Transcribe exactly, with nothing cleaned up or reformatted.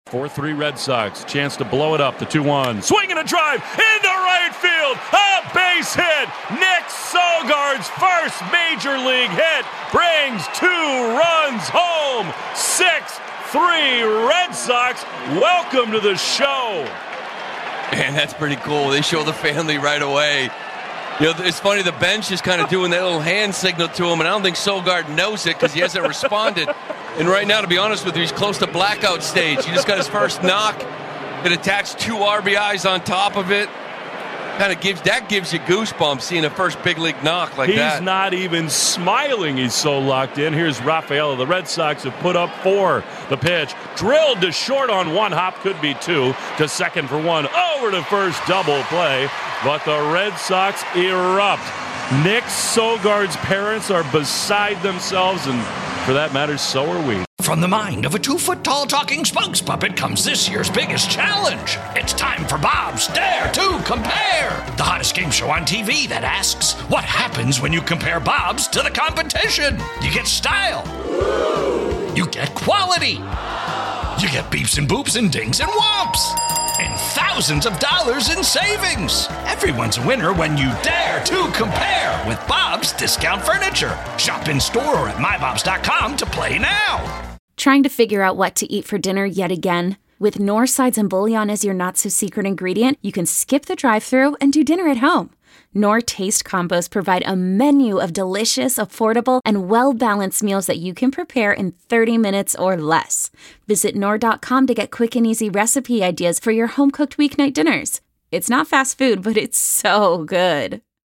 four three Red Sox. Chance to blow it up. The two one. Swing and a drive into right field. A base hit. Nick Sogard's first major league hit brings two runs home. six three Red Sox. Welcome to the show. Man, that's pretty cool. They show the family right away. You know, it's funny, the bench is kind of doing that little hand signal to him, and I don't think Sogard knows it because he hasn't responded. And right now, to be honest with you, he's close to blackout stage. He just got his first knock. It attached two R B Is on top of it. Kind of gives that gives you goosebumps seeing a first big league knock like He's that. He's not even smiling. He's so locked in. Here's Rafaela. The Red Sox have put up four. The pitch drilled to short on one hop, could be two. To second for one. Over to first, double play. But the Red Sox erupt. Nick Sogard's parents are beside themselves, and for that matter, so are we. From the mind of a two-foot-tall talking spokes puppet comes this year's biggest challenge. It's time for Bob's Dare to Compare, the hottest game show on T V that asks, what happens when you compare Bob's to the competition? You get style. You get quality. You get beeps and boops and dings and whomps. And thousands of dollars in savings. Everyone's a winner when you dare to compare with Bob's Discount Furniture. Shop in store or at my bobs dot com to play now. Trying to figure out what to eat for dinner yet again? With Knorr sides and bouillon as your not-so-secret ingredient, you can skip the drive-thru and do dinner at home. Knorr Taste Combos provide a menu of delicious, affordable, and well-balanced meals that you can prepare in thirty minutes or less. Visit Knorr dot com to get quick and easy recipe ideas for your home-cooked weeknight dinners. It's not fast food, but it's so good.